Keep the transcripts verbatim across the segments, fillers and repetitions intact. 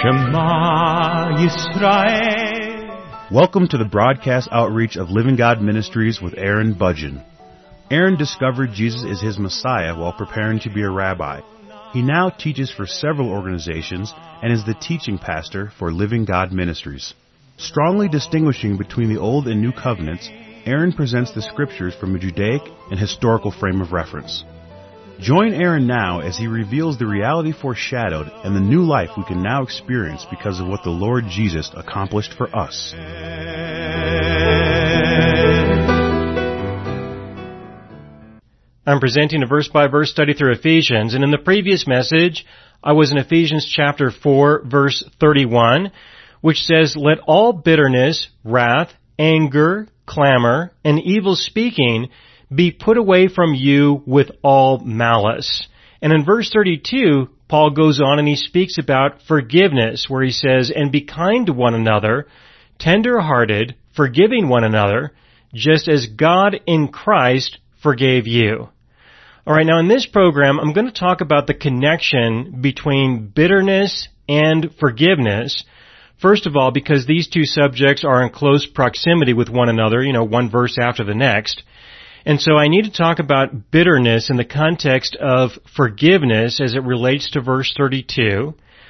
Shema Yisrael. Welcome to the broadcast outreach of Living God Ministries with Aaron Budgeon. Aaron discovered Jesus is his Messiah while preparing to be a rabbi. He now teaches for several organizations and is the teaching pastor for Living God Ministries. Strongly distinguishing between the Old and New Covenants, Aaron presents the Scriptures from a Judaic and historical frame of reference. Join Aaron now as he reveals the reality foreshadowed and the new life we can now experience because of what the Lord Jesus accomplished for us. I'm presenting a verse-by-verse study through Ephesians, and in the previous message, I was in Ephesians chapter four, verse thirty-one, which says, "Let all bitterness, wrath, anger, clamor, and evil speaking be put away from you with all malice." And in verse thirty-two, Paul goes on and he speaks about forgiveness, where he says, "And be kind to one another, tender-hearted, forgiving one another, just as God in Christ forgave you." All right, now in this program, I'm going to talk about the connection between bitterness and forgiveness. First of all, because these two subjects are in close proximity with one another, you know, one verse after the next. And so I need to talk about bitterness in the context of forgiveness as it relates to verse thirty-two.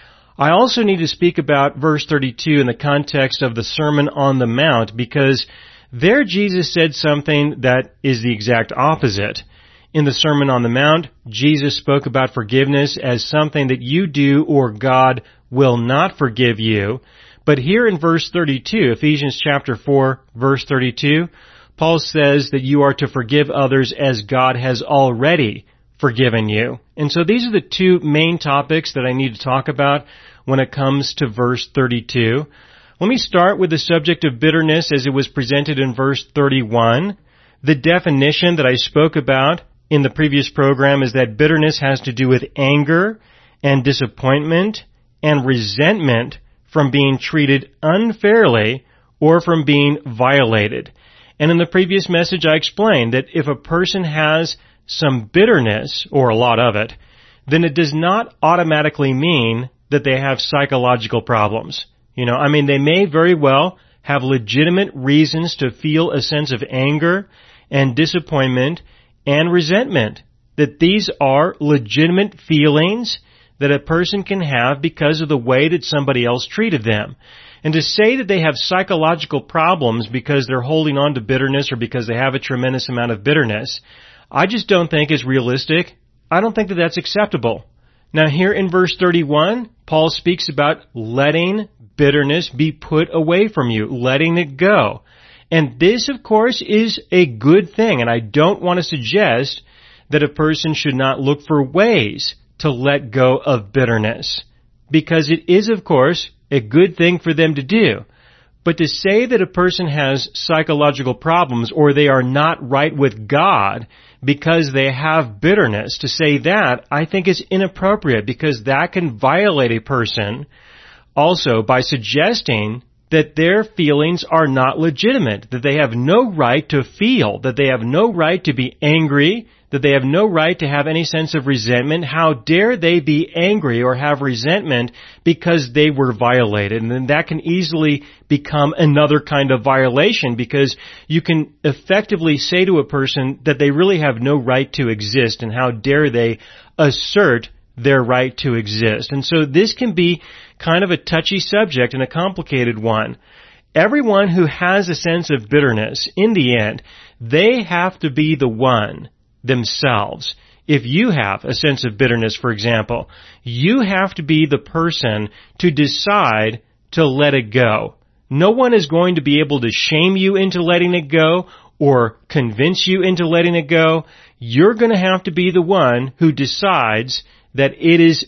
I also need to speak about verse thirty-two in the context of the Sermon on the Mount, because there Jesus said something that is the exact opposite. In the Sermon on the Mount, Jesus spoke about forgiveness as something that you do or God will not forgive you. But here in verse thirty-two, Ephesians chapter four, verse thirty-two, Paul says that you are to forgive others as God has already forgiven you. And so these are the two main topics that I need to talk about when it comes to verse thirty-two. Let me start with the subject of bitterness as it was presented in verse thirty-one. The definition that I spoke about in the previous program is that bitterness has to do with anger and disappointment and resentment from being treated unfairly or from being violated. And in the previous message I explained that if a person has some bitterness, or a lot of it, then it does not automatically mean that they have psychological problems. You know, I mean, they may very well have legitimate reasons to feel a sense of anger and disappointment and resentment. That these are legitimate feelings that a person can have because of the way that somebody else treated them. And to say that they have psychological problems because they're holding on to bitterness or because they have a tremendous amount of bitterness, I just don't think is realistic. I don't think that that's acceptable. Now here in verse thirty-one, Paul speaks about letting bitterness be put away from you, letting it go. And this, of course, is a good thing, and I don't want to suggest that a person should not look for ways to let go of bitterness, because it is, of course, a good thing for them to do. But to say that a person has psychological problems or they are not right with God because they have bitterness, to say that, I think is inappropriate, because that can violate a person also by suggesting that their feelings are not legitimate, that they have no right to feel, that they have no right to be angry, that they have no right to have any sense of resentment. How dare they be angry or have resentment because they were violated? And then that can easily become another kind of violation, because you can effectively say to a person that they really have no right to exist, and how dare they assert their right to exist. And so this can be kind of a touchy subject and a complicated one. Everyone who has a sense of bitterness, in the end, they have to be the one themselves. If you have a sense of bitterness, for example, you have to be the person to decide to let it go. No one is going to be able to shame you into letting it go or convince you into letting it go. You're going to have to be the one who decides that it is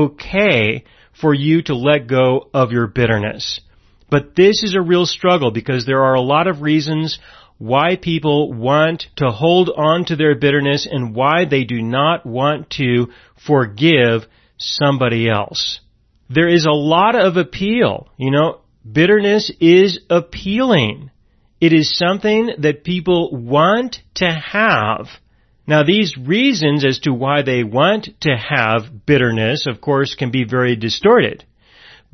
okay for you to let go of your bitterness. But this is a real struggle, because there are a lot of reasons why people want to hold on to their bitterness and why they do not want to forgive somebody else. There is a lot of appeal. You know, bitterness is appealing. It is something that people want to have. Now, these reasons as to why they want to have bitterness, of course, can be very distorted.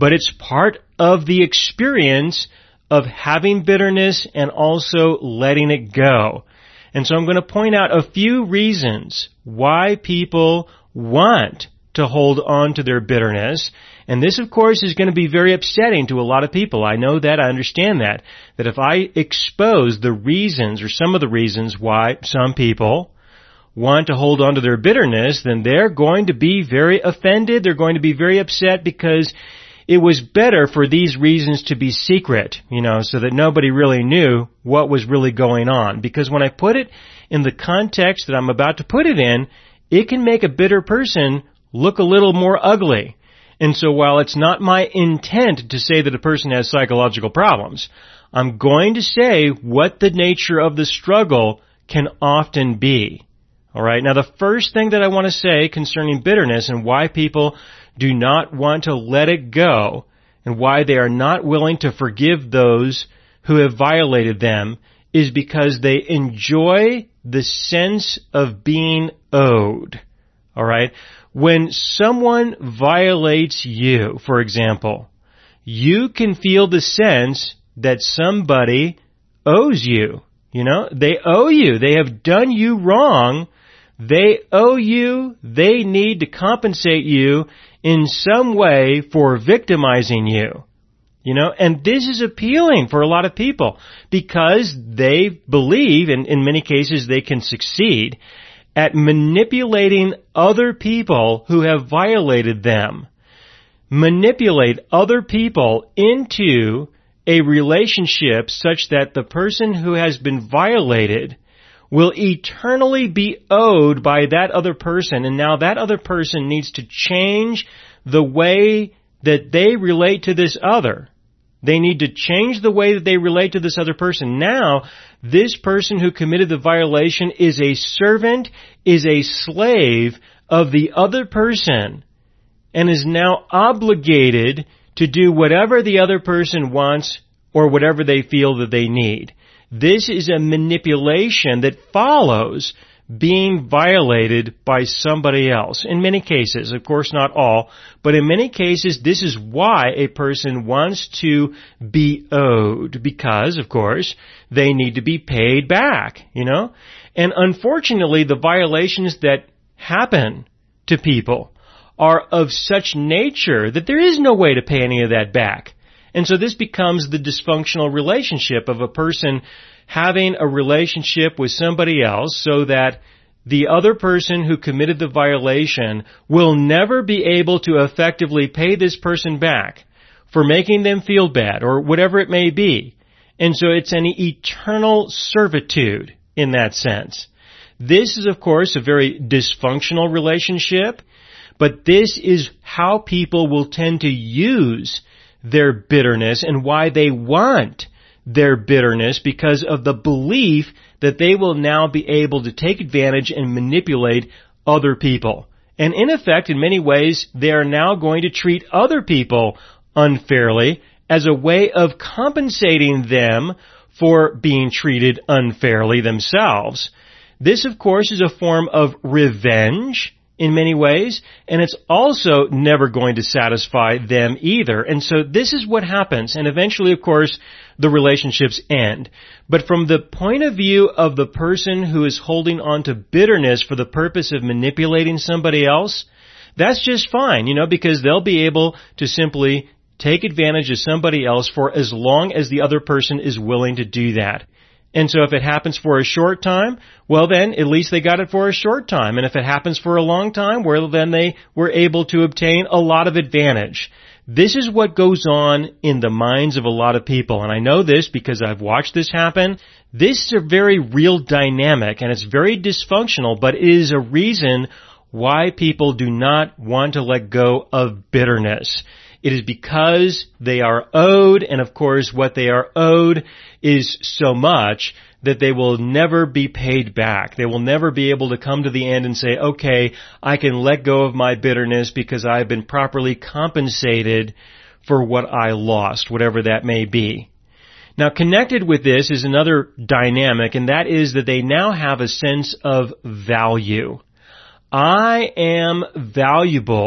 but it's part of the experience of having bitterness and also letting it go. And so I'm going to point out a few reasons why people want to hold on to their bitterness. And this, of course, is going to be very upsetting to a lot of people. I know that. I understand that. That if I expose the reasons or some of the reasons why some people want to hold on to their bitterness, then they're going to be very offended. They're going to be very upset because it was better for these reasons to be secret, you know, so that nobody really knew what was really going on. Because when I put it in the context that I'm about to put it in, it can make a bitter person look a little more ugly. And so while it's not my intent to say that a person has psychological problems, I'm going to say what the nature of the struggle can often be. All right. Now, the first thing that I want to say concerning bitterness and why people do not want to let it go and why they are not willing to forgive those who have violated them is because they enjoy the sense of being owed. All right. When someone violates you, for example, you can feel the sense that somebody owes you. You know, they owe you. They have done you wrong. They owe you. They need to compensate you in some way for victimizing you. You know, and this is appealing for a lot of people because they believe, and in many cases they can succeed, at manipulating other people who have violated them. Manipulate other people into a relationship such that the person who has been violated will eternally be owed by that other person, and now that other person needs to change the way that they relate to this other. They need to change the way that they relate to this other person. Now, this person who committed the violation is a servant, is a slave of the other person, and is now obligated to do whatever the other person wants or whatever they feel that they need. This is a manipulation that follows being violated by somebody else. In many cases, of course not all, but in many cases this is why a person wants to be owed, because, of course, they need to be paid back, you know? And unfortunately, the violations that happen to people are of such nature that there is no way to pay any of that back. And so this becomes the dysfunctional relationship of a person having a relationship with somebody else so that the other person who committed the violation will never be able to effectively pay this person back for making them feel bad or whatever it may be. And so it's an eternal servitude in that sense. This is, of course, a very dysfunctional relationship, but this is how people will tend to use their bitterness and why they want their bitterness, because of the belief that they will now be able to take advantage and manipulate other people. And in effect, in many ways, they are now going to treat other people unfairly as a way of compensating them for being treated unfairly themselves. This, of course, is a form of revenge in many ways, and it's also never going to satisfy them either. And so this is what happens, and eventually, of course, the relationships end. But from the point of view of the person who is holding on to bitterness for the purpose of manipulating somebody else, that's just fine, you know, because they'll be able to simply take advantage of somebody else for as long as the other person is willing to do that. And so if it happens for a short time, well then, at least they got it for a short time. And if it happens for a long time, well then they were able to obtain a lot of advantage. This is what goes on in the minds of a lot of people. And I know this because I've watched this happen. This is a very real dynamic, and it's very dysfunctional, but it is a reason why people do not want to let go of bitterness. It is because they are owed, and of course what they are owed is so much that they will never be paid back. They will never be able to come to the end and say, okay, I can let go of my bitterness because I've been properly compensated for what I lost, whatever that may be. Now, connected with this is another dynamic, and that is that they now have a sense of value. I am valuable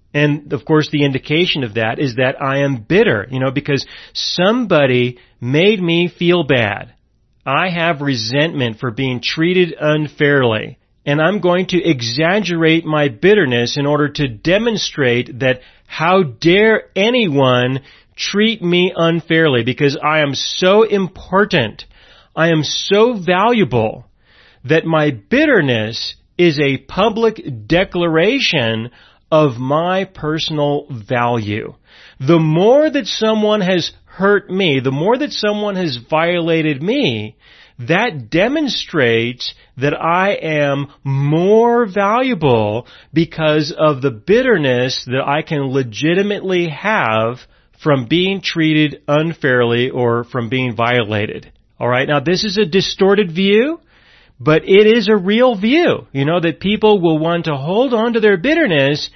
And, of course, the indication of that is that I am bitter, you know, because somebody made me feel bad. I have resentment for being treated unfairly. And I'm going to exaggerate my bitterness in order to demonstrate that how dare anyone treat me unfairly, because I am so important, I am so valuable, that my bitterness is a public declaration of my personal value. The more that someone has hurt me, the more that someone has violated me, that demonstrates that I am more valuable because of the bitterness that I can legitimately have from being treated unfairly or from being violated. All right, now this is a distorted view, but it is a real view, you know, that people will want to hold on to their bitterness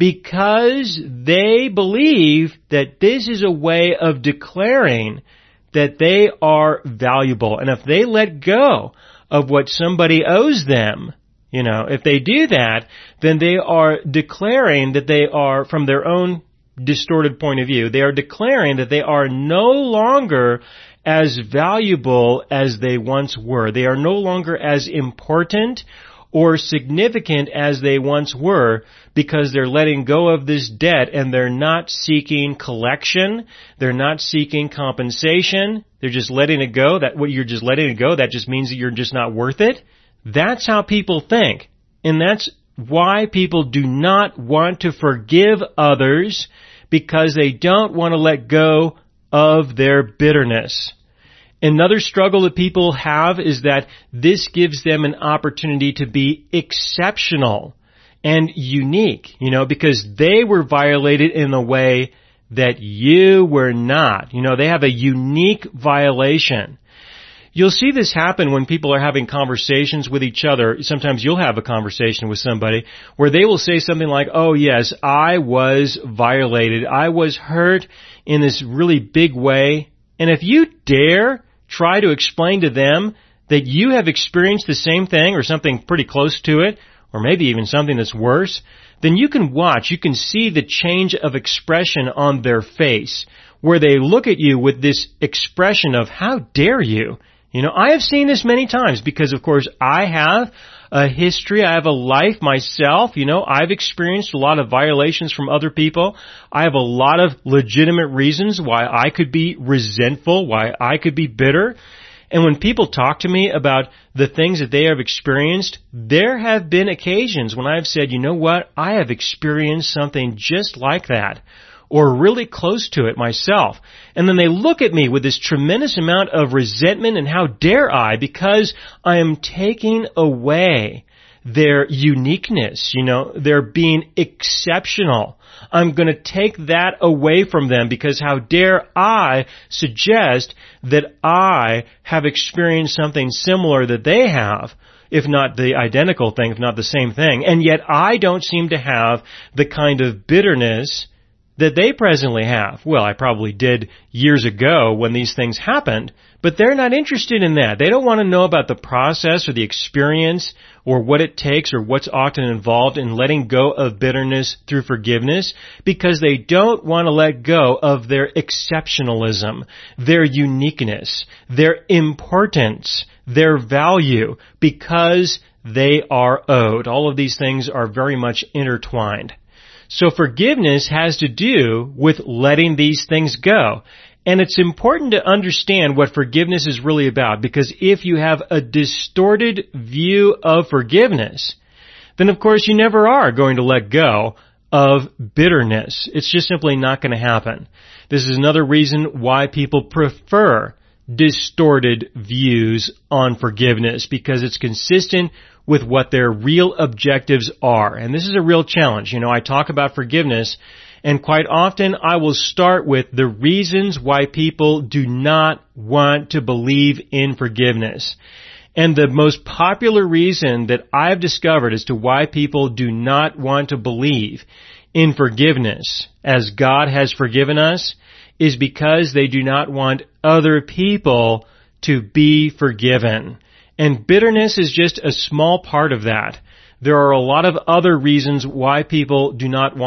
because they believe that this is a way of declaring that they are valuable. And if they let go of what somebody owes them, you know, if they do that, then they are declaring that they are, from their own distorted point of view, they are declaring that they are no longer as valuable as they once were. They are no longer as important or significant as they once were because they're letting go of this debt and they're not seeking collection. They're not seeking compensation. They're just letting it go. That what you're just letting it go, that just means that you're just not worth it. That's how people think. And that's why people do not want to forgive others, because they don't want to let go of their bitterness. Another struggle that people have is that this gives them an opportunity to be exceptional and unique, you know, because they were violated in a way that you were not. You know, they have a unique violation. You'll see this happen when people are having conversations with each other. Sometimes you'll have a conversation with somebody where they will say something like, oh yes, I was violated. I was hurt in this really big way. And if you dare try to explain to them that you have experienced the same thing or something pretty close to it, or maybe even something that's worse, then you can watch, you can see the change of expression on their face, where they look at you with this expression of, how dare you? You know, I have seen this many times because, of course, I have a history, I have a life myself, you know, I've experienced a lot of violations from other people. I have a lot of legitimate reasons why I could be resentful, why I could be bitter. And when people talk to me about the things that they have experienced, there have been occasions when I've said, you know what, I have experienced something just like that, or really close to it myself. And then they look at me with this tremendous amount of resentment, and how dare I, because I am taking away their uniqueness, you know, their being exceptional. I'm going to take that away from them because how dare I suggest that I have experienced something similar that they have, if not the identical thing, if not the same thing. And yet I don't seem to have the kind of bitterness that they presently have. Well, I probably did years ago when these things happened, but they're not interested in that. They don't want to know about the process or the experience or what it takes or what's often involved in letting go of bitterness through forgiveness, because they don't want to let go of their exceptionalism, their uniqueness, their importance, their value, because they are owed. All of these things are very much intertwined. So forgiveness has to do with letting these things go. And it's important to understand what forgiveness is really about, because if you have a distorted view of forgiveness, then of course you never are going to let go of bitterness. It's just simply not going to happen. This is another reason why people prefer distorted views on forgiveness, because it's consistent with what their real objectives are. And this is a real challenge. You know, I talk about forgiveness, and quite often I will start with the reasons why people do not want to believe in forgiveness. And the most popular reason that I've discovered as to why people do not want to believe in forgiveness as God has forgiven us is because they do not want other people to be forgiven. And bitterness is just a small part of that. There are a lot of other reasons why people do not want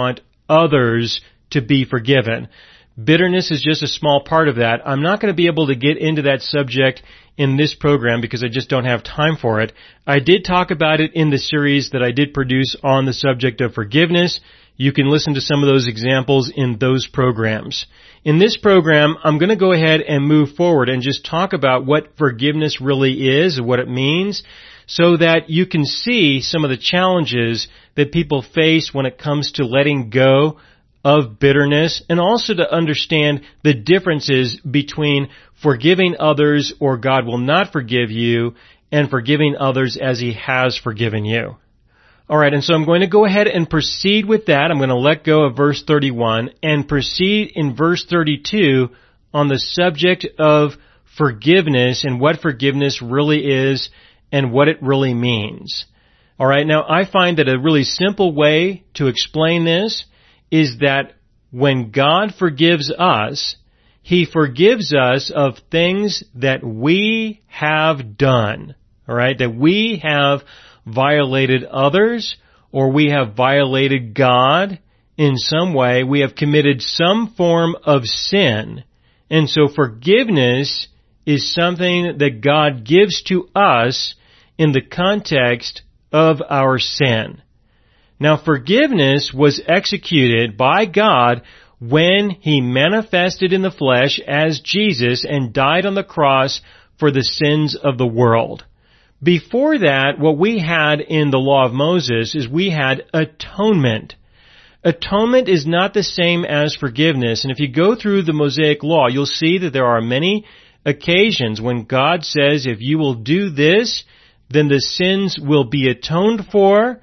others to be forgiven. Bitterness is just a small part of that. I'm not going to be able to get into that subject in this program because I just don't have time for it. I did talk about it in the series that I did produce on the subject of forgiveness. You can listen to some of those examples in those programs. In this program, I'm going to go ahead and move forward and just talk about what forgiveness really is and what it means so that you can see some of the challenges that people face when it comes to letting go of bitterness, and also to understand the differences between forgiving others or God will not forgive you and forgiving others as He has forgiven you. Alright, and so I'm going to go ahead and proceed with that. I'm going to let go of verse thirty-one and proceed in verse thirty-two on the subject of forgiveness and what forgiveness really is and what it really means. Alright, now I find that a really simple way to explain this is that when God forgives us, He forgives us of things that we have done, all right, that we have violated others or we have violated God in some way. We have committed some form of sin. And so forgiveness is something that God gives to us in the context of our sin. Now, forgiveness was executed by God when He manifested in the flesh as Jesus and died on the cross for the sins of the world. Before that, what we had in the law of Moses is we had atonement. Atonement is not the same as forgiveness. And if you go through the Mosaic law, you'll see that there are many occasions when God says, if you will do this, then the sins will be atoned for,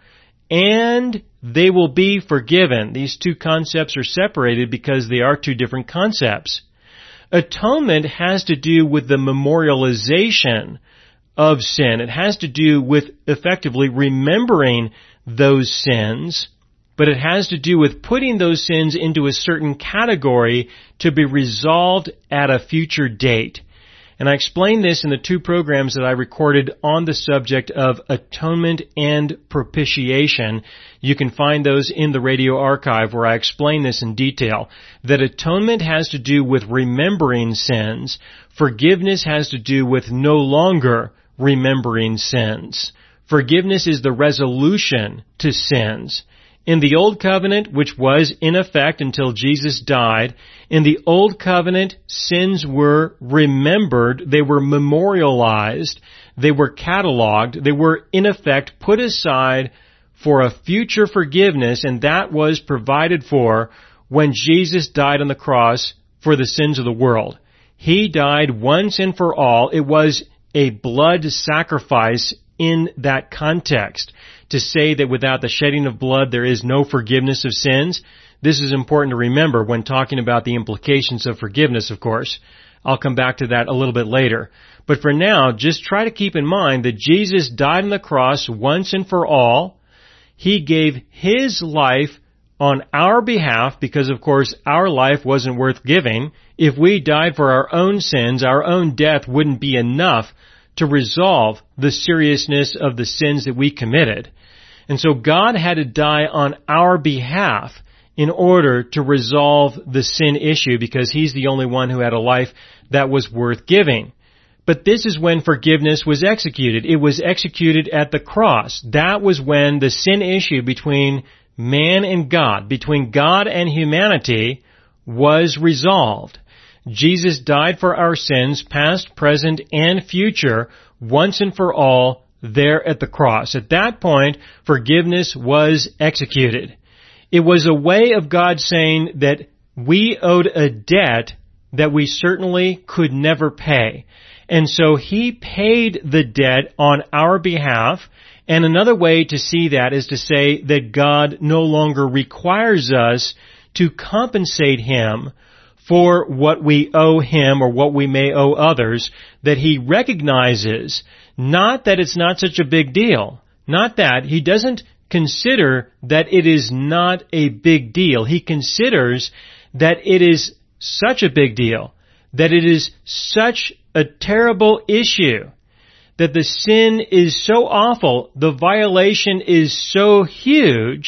and they will be forgiven. These two concepts are separated because they are two different concepts. Atonement has to do with the memorialization of sin. It has to do with effectively remembering those sins, but it has to do with putting those sins into a certain category to be resolved at a future date. And I explained this in the two programs that I recorded on the subject of atonement and propitiation. You can find those in the radio archive where I explain this in detail. That atonement has to do with remembering sins. Forgiveness has to do with no longer remembering sins. Forgiveness is the resolution to sins. In the Old Covenant, which was in effect until Jesus died, in the Old Covenant, sins were remembered, they were memorialized, they were cataloged, they were in effect put aside for a future forgiveness, and that was provided for when Jesus died on the cross for the sins of the world. He died once and for all. It was a blood sacrifice in that context. To say that without the shedding of blood there is no forgiveness of sins, this is important to remember when talking about the implications of forgiveness, of course. I'll come back to that a little bit later. But for now, just try to keep in mind that Jesus died on the cross once and for all. He gave His life on our behalf because, of course, our life wasn't worth giving. If we died for our own sins, our own death wouldn't be enough to resolve the seriousness of the sins that we committed. And so God had to die on our behalf in order to resolve the sin issue because He's the only one who had a life that was worth giving. But this is when forgiveness was executed. It was executed at the cross. That was when the sin issue between man and God, between God and humanity, was resolved. Jesus died for our sins, past, present, and future, once and for all, there at the cross. At that point, forgiveness was executed. It was a way of God saying that we owed a debt that we certainly could never pay. And so He paid the debt on our behalf. And another way to see that is to say that God no longer requires us to compensate Him for what we owe Him or what we may owe others, that He recognizes, not that it's not such a big deal, not that. He doesn't consider that it is not a big deal. He considers that it is such a big deal, that it is such a terrible issue, that the sin is so awful, the violation is so huge,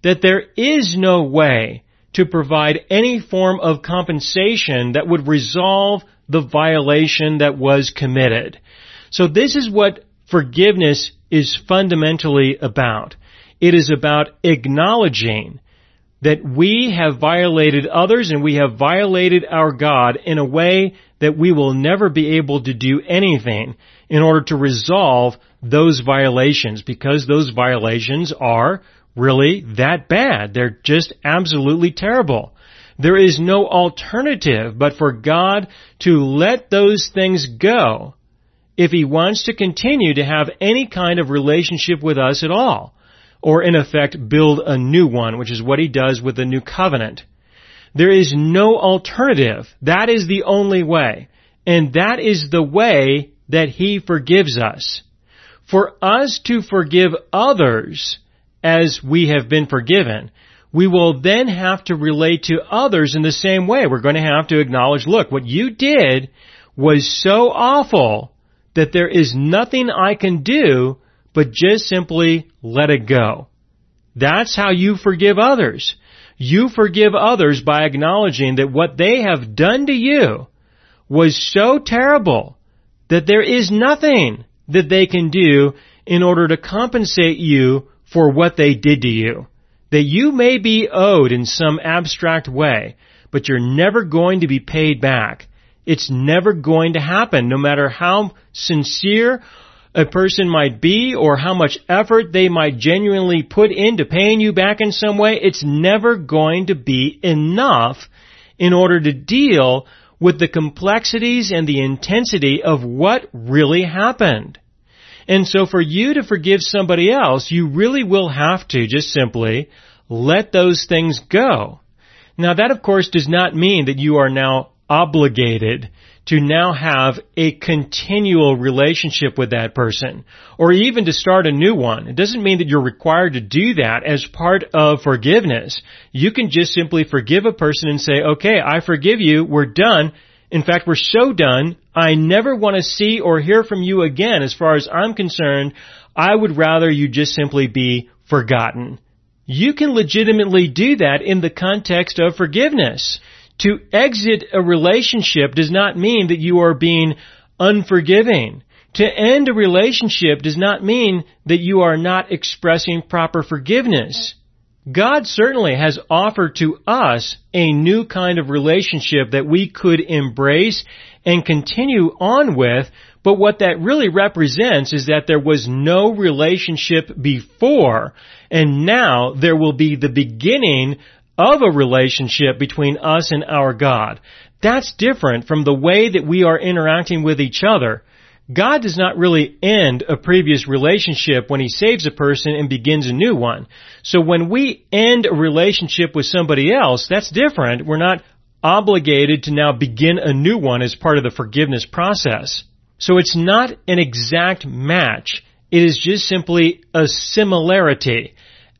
that there is no way to provide any form of compensation that would resolve the violation that was committed. So this is what forgiveness is fundamentally about. It is about acknowledging that we have violated others and we have violated our God in a way that we will never be able to do anything in order to resolve those violations, because those violations are really that bad. They're just absolutely terrible. There is no alternative but for God to let those things go if He wants to continue to have any kind of relationship with us at all, or in effect build a new one, which is what He does with the new covenant. There is no alternative. That is the only way. And that is the way that He forgives us. For us to forgive others as we have been forgiven, we will then have to relate to others in the same way. We're going to have to acknowledge, look, what you did was so awful that there is nothing I can do but just simply let it go. That's how you forgive others. You forgive others by acknowledging that what they have done to you was so terrible that there is nothing that they can do in order to compensate you for what they did to you. That you may be owed in some abstract way, but you're never going to be paid back. It's never going to happen, no matter how sincere a person might be or how much effort they might genuinely put into paying you back in some way. It's never going to be enough in order to deal with the complexities and the intensity of what really happened. And so for you to forgive somebody else, you really will have to just simply let those things go. Now that, of course, does not mean that you are now obligated to now have a continual relationship with that person, or even to start a new one. It doesn't mean that you're required to do that as part of forgiveness. You can just simply forgive a person and say, okay, I forgive you, we're done. In fact, we're so done, I never want to see or hear from you again. As far as I'm concerned, I would rather you just simply be forgotten. You can legitimately do that in the context of forgiveness. To exit a relationship does not mean that you are being unforgiving. To end a relationship does not mean that you are not expressing proper forgiveness. God certainly has offered to us a new kind of relationship that we could embrace and continue on with, but what that really represents is that there was no relationship before, and now there will be the beginning of a relationship between us and our God. That's different from the way that we are interacting with each other. God does not really end a previous relationship when He saves a person and begins a new one. So when we end a relationship with somebody else, that's different. We're not obligated to now begin a new one as part of the forgiveness process. So it's not an exact match. It is just simply a similarity.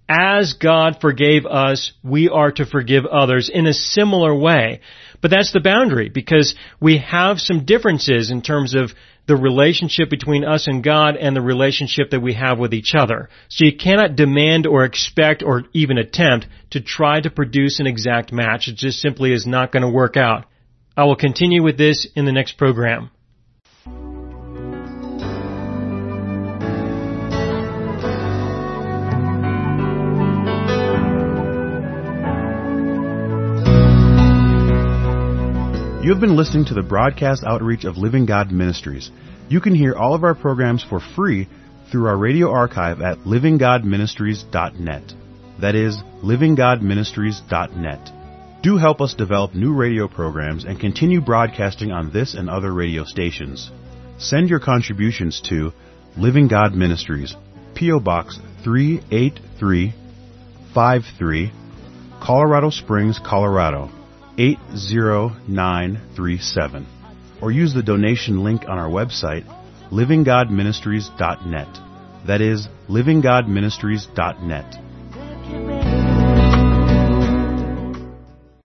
As God forgave us, we are to forgive others in a similar way. But that's the boundary, because we have some differences in terms of the relationship between us and God and the relationship that we have with each other. So you cannot demand or expect or even attempt to try to produce an exact match. It just simply is not going to work out. I will continue with this in the next program. You have been listening to the broadcast outreach of Living God Ministries. You can hear all of our programs for free through our radio archive at living god ministries dot net. That is, living god ministries dot net. Do help us develop new radio programs and continue broadcasting on this and other radio stations. Send your contributions to Living God Ministries, P O Box three eight three five three, Colorado Springs, Colorado eight zero nine three seven, or use the donation link on our website, living god ministries dot net. That is, living god ministries dot net.